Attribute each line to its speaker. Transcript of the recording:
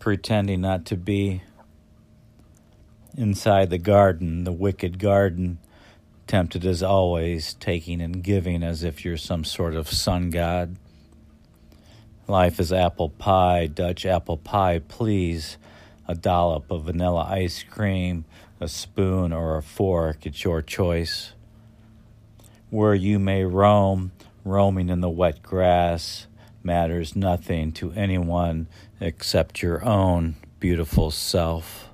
Speaker 1: pretending not to be. Inside the garden, the wicked garden, tempted as always, taking and giving as if you're some sort of sun god. Life is apple pie, Dutch apple pie, please. A dollop of vanilla ice cream, a spoon or a fork, it's your choice. Where you may roam, roaming in the wet grass, matters nothing to anyone except your own beautiful self.